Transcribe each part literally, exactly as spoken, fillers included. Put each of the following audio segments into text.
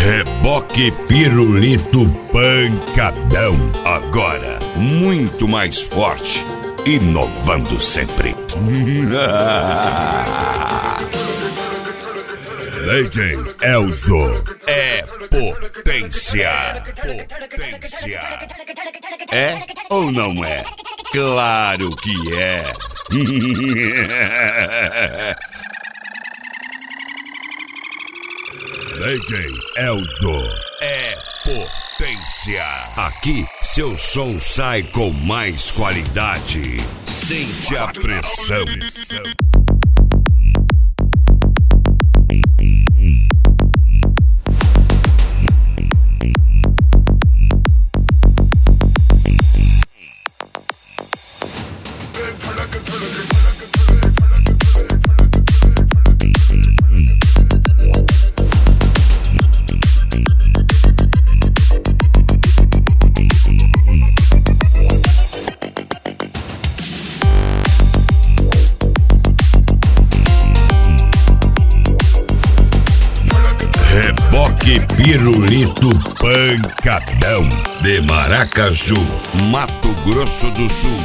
Reboque Pirulito Pancadão. Agora, muito mais forte. Inovando sempre. D J Elzo é potência. Potência. É ou não é? Claro que é. D J Elzo é potência. Aqui seu som sai com mais qualidade. Sente a pressão. Reboque Pirulito Pancadão de Maracaju, Mato Grosso do Sul.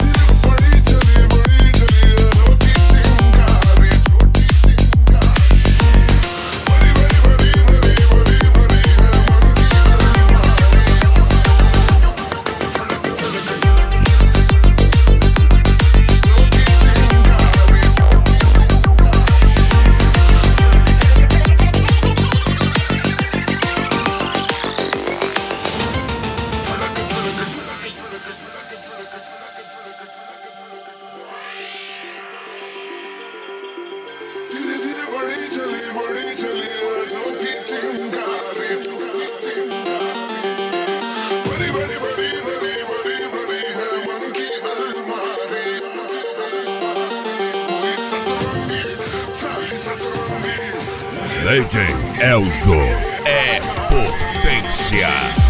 D J Elzo é potência.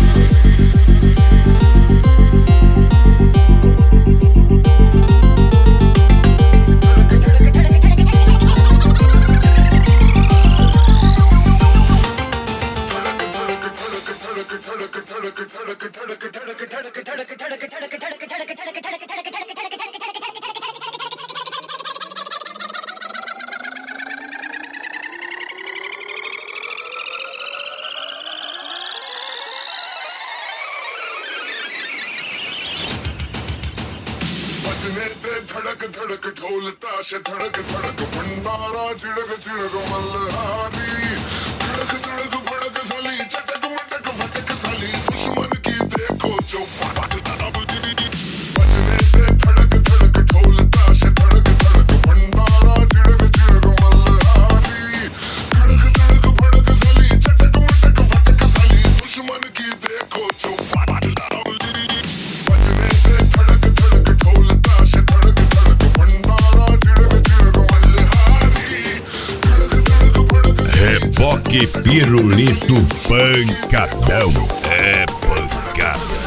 धड़क धड़क ढोल ताश धड़क धड़क भंडारा चिड़क चिड़क मल्हारी धड़क धड़क भड़क साली चटक मटक फटक साली दुश्मन की देखो चौपाट दाबदी बजने दे धड़क धड़क ढोल ताश धड़क धड़क भंडारा चिड़क चिड़क मल्हारी धड़क धड़क भड़क साली चटक मटक फटक साली दुश्मन की देखो चौपाट दाबदी बजने दे धड़क धड़क ढोल ताश धड़क धड़क भंडारा चिड़क चिड़क मल्हारी धड़क धड़क भड़क Reboque Pirulito Pancadão é pancada.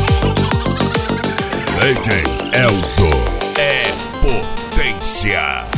D J Elzo é potência.